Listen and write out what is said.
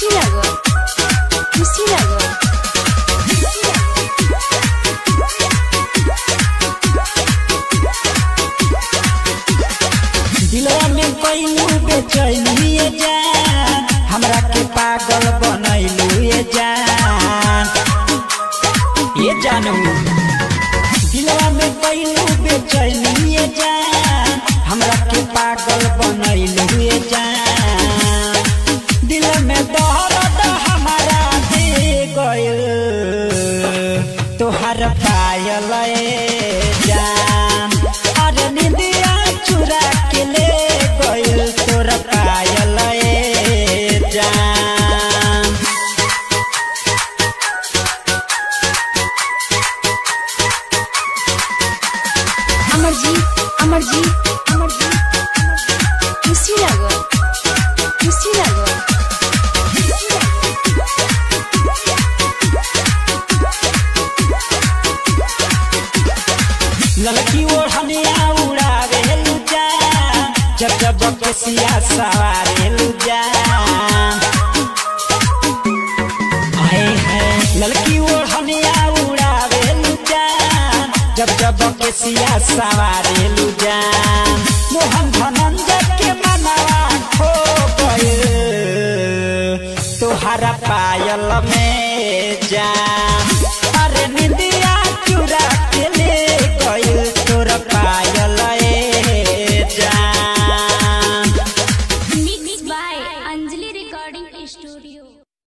खुशी लागो खुशी लागो दिलवा में कोइलू बेचैनी ये जान हमरा के पागल बनैलू ये जानू दिलवा में कोइलू बेचैनी ये जान हमरा के पागल बनैलू ये जान दिल में दर्द हमारा दे गइल तोहर पायल जान अरे निंदिया चुरा के ले गइल तोर पायल जान अमरजी खुशी लागो खुशी लागो ललकी ओढ़निया उड़ावे लुजा जब जब केसिया सवारे लुजा आए है ललकी ओढ़निया उड़ावे लुजा जब जब केसिया सवारे लुजा मोहन धनंजय के मनवा खो गए तोहरा पायल में जान